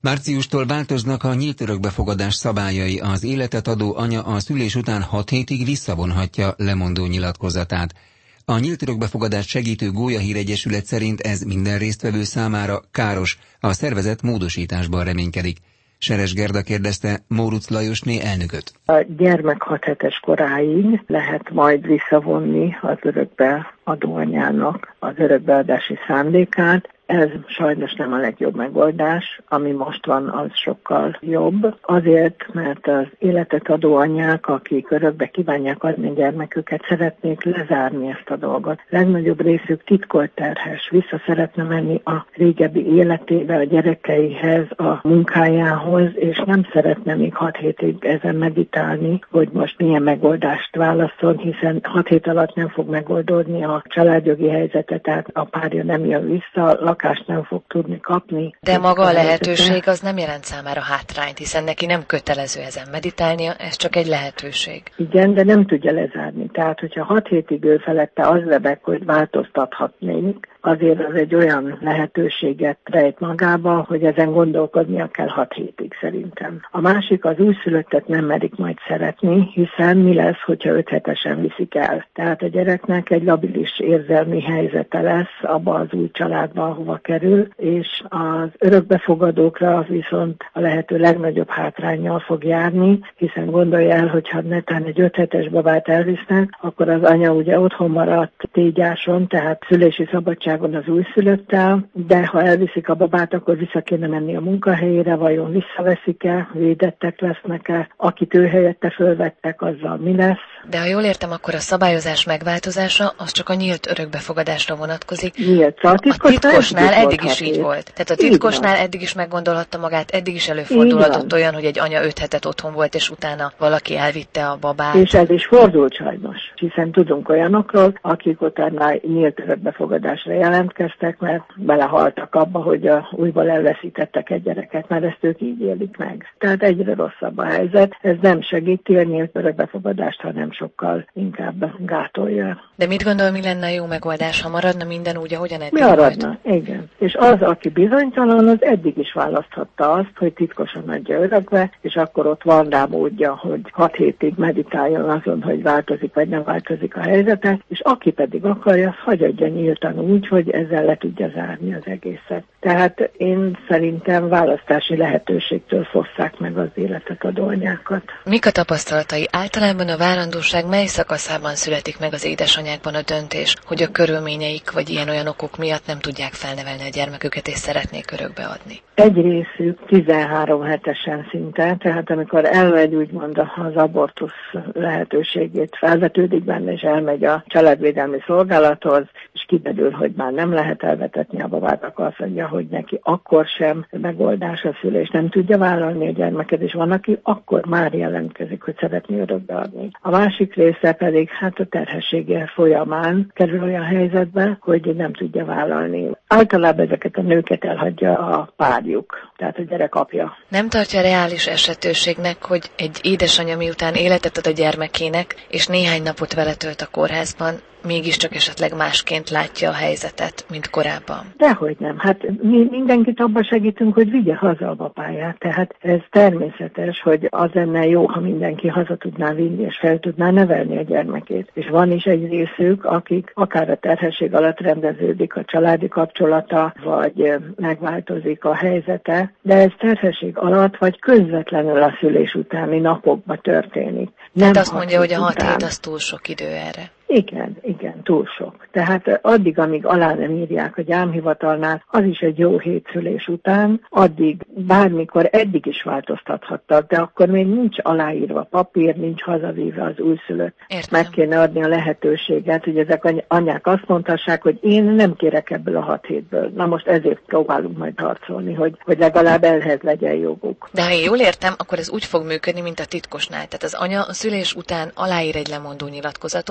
Márciustól változnak a nyílt örökbefogadás szabályai. Az életet adó anya a szülés után 6 hétig visszavonhatja lemondó nyilatkozatát. A nyílt örökbefogadást segítő Gólyahír Egyesület szerint ez minden résztvevő számára káros, a szervezet módosításban reménykedik. Seres Gerda kérdezte Móruc Lajosné elnököt. A gyermek 6 hetes koráig lehet majd visszavonni az örökbeadó anyának az örökbeadási szándékát. Ez sajnos nem a legjobb megoldás, ami most van, az sokkal jobb. Azért, mert az életet adó anyák, akik örökbe kívánják adni a gyermeküket, szeretnék lezárni ezt a dolgot. Legnagyobb részük titkolt terhes, vissza szeretne menni a régebbi életébe, a gyerekeihez, a munkájához, és nem szeretne még 6 hétig ezen meditálni, hogy most milyen megoldást válaszol, hiszen 6 hét alatt nem fog megoldódni a családjogi helyzetet, tehát a párja nem jön vissza, lakást nem fog tudni kapni. De maga a lehetőség az nem jelent számára hátrányt, hiszen neki nem kötelező ezen meditálnia, ez csak egy lehetőség. Igen, de nem tudja lezárni. Tehát, hogyha 6 hétig ő felette az lebeg, hogy változtathatnénk, azért az egy olyan lehetőséget rejt magába, hogy ezen gondolkodnia kell 6 hétig szerintem. A másik, az újszülöttet nem merik majd szeretni, hiszen mi lesz, hogyha 5 hetesen viszik el. Tehát a gyereknek egy labilis érzelmi helyzete lesz abba az új családba, ahova kerül, és az örökbefogadókra viszont a lehető legnagyobb hátránnyal fog járni, hiszen gondolja el, hogyha netán egy 5 hetes babát elvisznek, akkor az anya ugye otthon maradt tégyáson, tehát szülési szabadságon az újszülöttel, de ha elviszik a babát, akkor vissza kéne menni a munkahelyére, vajon visszaveszik-e, védettek lesznek-e, akit ő helyette fölvettek, azzal mi lesz. De ha jól értem, akkor a szabályozás megváltozása az csak a nyílt örökbefogadásra vonatkozik. Nyílt, a titkosnál eddig is így volt. Tehát a titkosnál eddig is meggondolhatta magát, eddig is előfordulhatott olyan, hogy egy anya 5 hetet otthon volt, és utána valaki elvitte a babát. És ez is fordult sajnos, hiszen tudunk olyanokról, akik utána nyílt örökbefogadásra jelentkeztek, mert belehaltak abba, hogy újból elveszítettek egy gyereket, mert ezt ők így élik meg. Tehát egyre rosszabb a helyzet. Ez nem segíti a nyílt örökbefogadást, hanem sokkal inkább gátolja. De mit gondol, mi lenne a jó megoldás, ha maradna minden úgy, ahogyan eddig maradna, igen. És az, aki bizonytalan, az eddig is választhatta azt, hogy titkosan adja örökbe, és akkor ott van rá módja, hogy 6 hétig meditáljon azon, hogy változik vagy nem változik a helyzete, és aki pedig akarja, az hagyadja nyíltan úgy, hogy ezzel le tudja zárni az egészet. Tehát én szerintem választási lehetőségtől fosszák meg az életet adó anyákat. Mik a tapasztalatai? Általában a várandóság mely szakaszában születik meg az édesanyákban a döntés, hogy a körülményeik vagy ilyen-olyan okok miatt nem tudják felnevelni a gyermeküket és szeretnék örökbeadni? Egy részük 13 hetesen szinte, tehát amikor elmegy úgymond az abortusz lehetőségét felvetődik benne, és elmegy a családvédelmi szolgálathoz, és kiderül, hogy már nem lehet elvetetni a babát, akkor azt mondja, hogy neki akkor sem megoldás a szülés, nem tudja vállalni a gyermeket, és van, aki akkor már jelentkezik, hogy szeretné örökbeadni. A másik része pedig a terhessége folyamán kerül olyan helyzetbe, hogy nem tudja vállalni. Általában ezeket a nőket elhagyja a párjuk, tehát a gyerek apja. Nem tartja reális esetőségnek, hogy egy édesanyja miután életet ad a gyermekének, és néhány napot vele tölt a kórházban, mégiscsak esetleg másként látja a helyzetet, mint korábban? Dehogy nem. Mi mindenkit abban segítünk, hogy vigye haza a papáját. Tehát ez természetes, hogy az lenne jó, ha mindenki haza tudná vinni, és fel tudná nevelni a gyermekét. És van is egy részük, akik akár a terhesség alatt rendeződik a családi kapcsolata, vagy megváltozik a helyzete, de ez terhesség alatt, vagy közvetlenül a szülés utáni napokban történik. Tehát azt mondja, hogy a 6 hét az túl sok idő erre. Igen, túl sok. Tehát addig, amíg alá nem írják a gyámhivatalnál, az is egy jó hét szülés után, addig bármikor eddig is változtathattak, de akkor még nincs aláírva papír, nincs hazavíve az újszülött. Meg kéne adni a lehetőséget, hogy ezek anyák azt mondhassák, hogy én nem kérek ebből a 6 hétből. Na most ezért próbálunk majd harcolni, hogy legalább ehhez legyen joguk. De ha én jól értem, akkor ez úgy fog működni, mint a titkosnál. Tehát az anya a szülés után aláír egy lemondó nyilatkozatot, de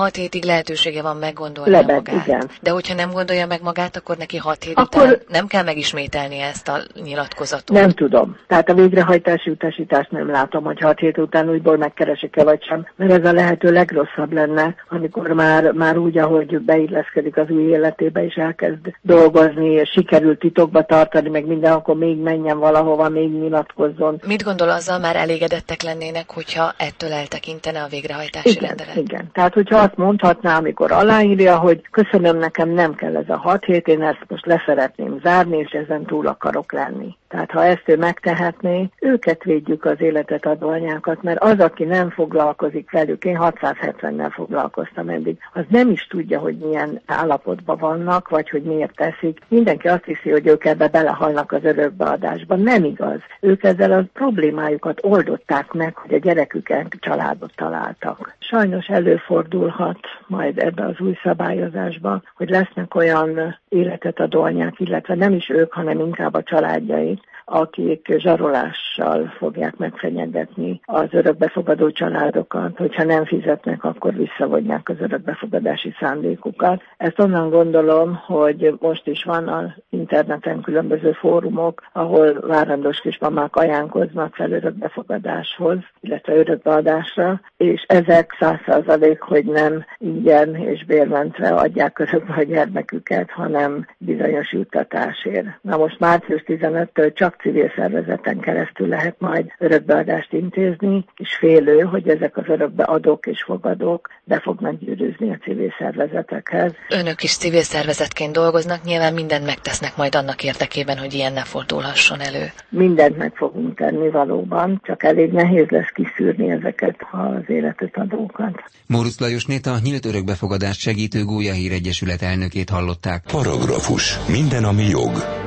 6 hétig lehetősége van meggondolnia magát. Igen. De hogyha nem gondolja meg magát, akkor neki 6 hét után nem kell megismételni ezt a nyilatkozatot. Nem tudom. Tehát a végrehajtási utasítást nem látom, hogy 6 hét után újból megkeresik-e vagy sem, mert ez a lehető legrosszabb lenne, amikor már úgy, ahogy beilleszkedik az új életébe, és elkezd dolgozni, és sikerült titokba tartani, meg minden, akkor még menjen valahova, még nyilatkozzon. Mit gondol, azzal már elégedettek lennének, hogyha ettől eltekintene a végrehajtási rendelet? Igen. Tehát, hogyha azt mondhatná, amikor aláírja, hogy köszönöm, nekem nem kell ez a 6 hét, én ezt most leszeretném zárni, és ezen túl akarok lenni. Tehát ha ezt ő megtehetné, őket védjük, az életet adó anyákat, mert az, aki nem foglalkozik velük, én 670-nel foglalkoztam eddig, az nem is tudja, hogy milyen állapotban vannak, vagy hogy miért teszik. Mindenki azt hiszi, hogy ők ebbe belehalnak az örökbeadásba. Nem igaz. Ők ezzel a problémájukat oldották meg, hogy a gyereküken családot találtak. Sajnos előfordulhat majd ebbe az új szabályozásba, hogy lesznek olyan életet adó anyák, illetve nem is ők, hanem inkább a családjaik, akik zsarolással fogják megfenyegetni az örökbefogadó családokat, hogyha nem fizetnek, akkor visszavonják az örökbefogadási szándékukat. Ezt onnan gondolom, hogy most is van az interneten különböző fórumok, ahol várandós kismamák ajánlkoznak fel örökbefogadáshoz, illetve örökbeadásra, és ezek 100%, hogy nem ingyen és bérmentve adják örökbe a gyermeküket, hanem bizonyos juttatásért. Na most március 15-től csak civil szervezeten keresztül lehet majd örökbeadást intézni, és félő, hogy ezek az örökbeadók és fogadók be fognak gyűrűzni a civil szervezetekhez. Önök is civil szervezetként dolgoznak, nyilván mindent megtesznek majd annak érdekében, hogy ilyen ne fordulhasson elő. Mindent meg fogunk tenni valóban, csak elég nehéz lesz kiszűrni ezeket az életet adókat. Mórusz Lajosnét, a Nyílt Örökbefogadást segítő Gólyahír Egyesület elnökét hallották. Paragrafus. Minden, ami jog.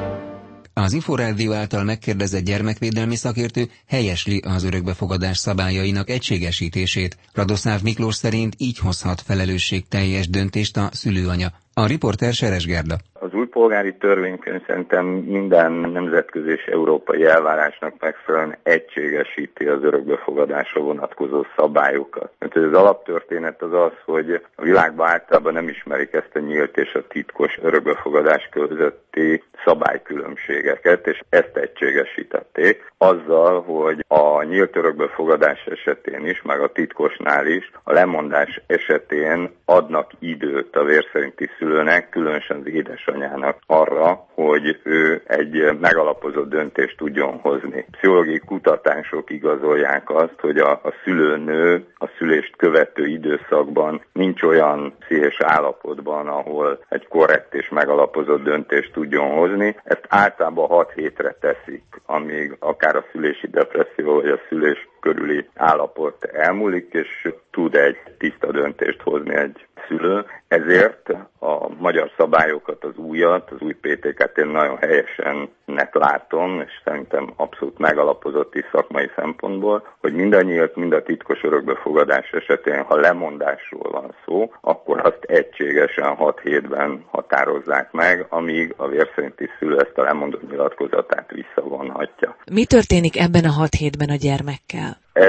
Az Inforádió által megkérdezett gyermekvédelmi szakértő helyesli az örökbefogadás szabályainak egységesítését. Radoszláv Miklós szerint így hozhat felelősségteljes döntést a szülőanya. A riporter Seres Gerda. Az új polgári törvénykönyv szerintem minden nemzetközi és európai elvárásnak megfelelően egységesíti az örökbefogadásra vonatkozó szabályokat. Mert az alaptörténet az az, hogy a világban általában nem ismerik ezt a nyílt és a titkos örökbefogadás közötti szabálykülönbségeket, és ezt egységesítették azzal, hogy a nyílt örökbefogadás esetén is, meg a titkosnál is, a lemondás esetén adnak időt a vérszerinti szülőnek, különösen az édesanyának arra, hogy ő egy megalapozott döntést tudjon hozni. Pszichológiai kutatások igazolják azt, hogy a szülőnő a szülést követő időszakban nincs olyan pszichés állapotban, ahol egy korrekt és megalapozott döntést tudjon hozni. Ezt általában 6 hétre teszik, amíg akár a szülési depresszió vagy a szülés körüli állapot elmúlik, és tud egy tiszta döntést hozni egy szülő. Ezért a magyar szabályokat, az újat, az új PTK-t én nagyon helyesennek látom, és szerintem abszolút megalapozott is szakmai szempontból, hogy mind a nyílt, mind a titkos örökbefogadás esetén, ha lemondásról van szó, akkor azt egységesen 6 hétben határozzák meg, amíg a vérszerinti szülő ezt a lemondott nyilatkozatát visszavonhatja. Mi történik ebben a 6 hétben a gyermekkel? Ez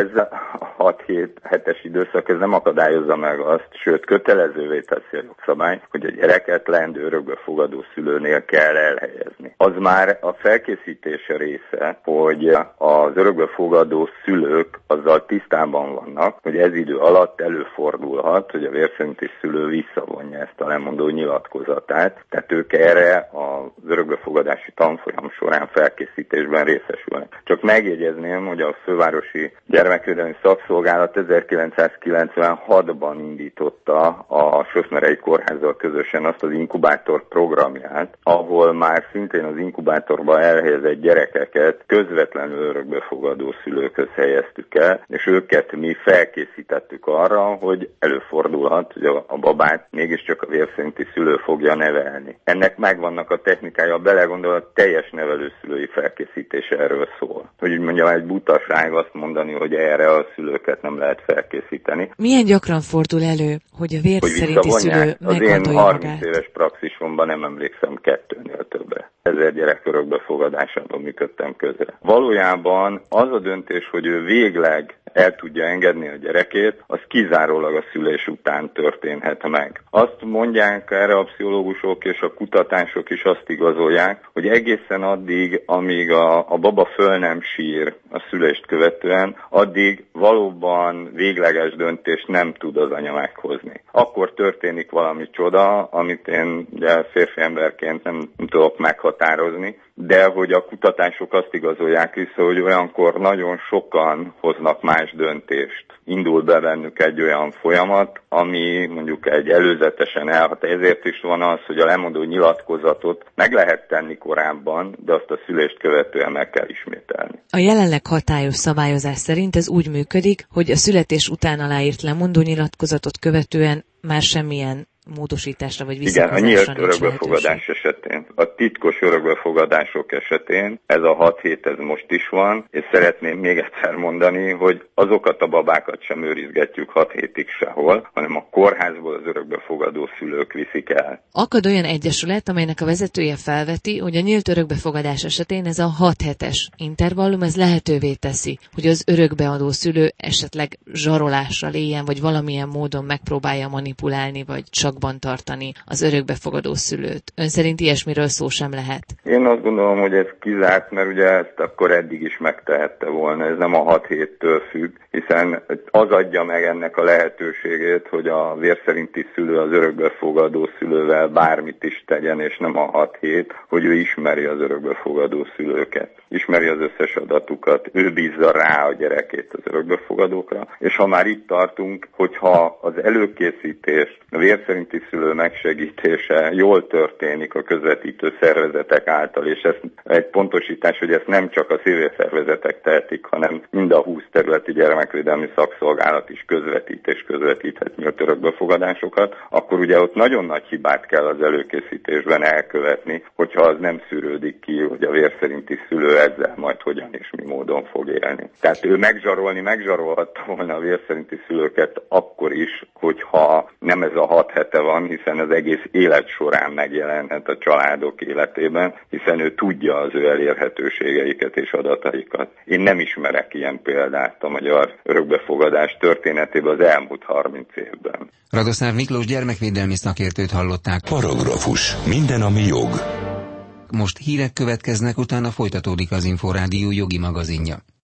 a 6 hetes időszak, ez nem akadályozza meg azt, sőt kötelezővé teszi a jogszabály, hogy a gyereket leendő örökbefogadó szülőnél kell elhelyezni. Az már a felkészítése része, hogy az örökbefogadó szülők azzal tisztában vannak, hogy ez idő alatt előfordulhat, hogy a vérszerinti szülő visszavonja ezt a lemondó nyilatkozatát, tehát ők erre az örökbefogadási tanfolyam során felkészítésben részesülnek. Csak megjegyezném, hogy a fővárosi gyermekvédelmi szakszolgálat 1996-ban indította a Sosmerei Kórházzal közösen azt az inkubátor programját, ahol már szintén az inkubátorba elhelyezett gyerekeket közvetlenül örökbefogadó szülőkhöz helyeztük el, és őket mi felkészítettük arra, hogy előfordulhat, hogy a babát mégiscsak a vérszerinti szülő fogja nevelni. Ennek megvannak a technikája, a belegondol, a teljes nevelőszülői felkészítése erről szól. Hogy úgy mondjam, egy butaság azt mondani, hogy erre a szülőket nem lehet felkészíteni. Milyen gyakran fordul elő, hogy a vérszerinti szülő meggondolja magát? Az én 30 éves praxisomban nem emlékszem 2-nél többre. 1000 gyerek örökbefogadásában működtem közre. Valójában az a döntés, hogy ő végleg el tudja engedni a gyerekét, az kizárólag a szülés után történhet meg. Azt mondják erre a pszichológusok és a kutatások is azt igazolják, hogy egészen addig, amíg a baba föl nem sír a szülést követően, addig valóban végleges döntést nem tud az anya meghozni. Akkor történik valami csoda, amit én ugye férfi emberként nem tudok meghatározni, de hogy a kutatások azt igazolják vissza, hogy olyankor nagyon sokan hoznak más döntést. Indul be bennük egy olyan folyamat, ami mondjuk egy előzetesen ezért is van az, hogy a lemondó nyilatkozatot meg lehet tenni korábban, de azt a szülést követően meg kell ismételni. A jelenleg hatályos szabályozás szerint ez úgy működik, hogy a születés után aláírt lemondó nyilatkozatot követően már semmilyen módosításra vagy visszakozásra nincs lehetőség. Igen, a nyílt örökbefogadás esetén. A titkos örökbefogadások esetén ez a 6 hét ez most is van, és szeretném még egyszer mondani, hogy azokat a babákat sem őrizgetjük 6 hétig sehol, hanem a kórházból az örökbefogadó szülők viszik el. Akad olyan egyesület, amelynek a vezetője felveti, hogy a nyílt örökbefogadás esetén ez a 6 hetes intervallum ez lehetővé teszi, hogy az örökbeadó szülő esetleg zsarolással éljen, vagy valamilyen módon megpróbálja manipulálni, vagy csak tartani az örökbefogadó szülőt. Ön szerint ilyesmiről szó sem lehet? Én azt gondolom, hogy ez kizárt, mert ugye ezt akkor eddig is megtehette volna. Ez nem a 6 héttől függ, hiszen az adja meg ennek a lehetőségét, hogy a vérszerinti szülő az örökbefogadó szülővel bármit is tegyen, és nem a 6 hét, hogy ő ismeri az örökbefogadó szülőket. Ismeri az összes adatukat, ő bízza rá a gyerekét az örökbefogadókra, és ha már itt tartunk, hogyha az előkészítés, a vérszerinti szülő megsegítése jól történik a közvetítő szervezetek által, és ez egy pontosítás, hogy ezt nem csak a civil szervezetek tehetik, hanem mind a 20 területi gyermekvédelmi szakszolgálat is közvetíthet nyílt örökbefogadásokat, akkor ugye ott nagyon nagy hibát kell az előkészítésben elkövetni, hogyha az nem szűrődik ki, hogy a vérszerinti szülő ezzel majd hogyan és mi módon fog élni. Tehát ő megzsarolhatta volna a vérszerinti szülőket akkor is, hogyha nem ez a 6 hete van, hiszen az egész élet során megjelenhet a családok életében, hiszen ő tudja az ő elérhetőségeiket és adataikat. Én nem ismerek ilyen példát a magyar örökbefogadás történetében az elmúlt 30 évben. Radoszáv Miklós gyermekvédelmi szakértőt hallották. Paragrafus. Minden, ami jog. Most hírek következnek, utána folytatódik az Inforádió jogi magazinja.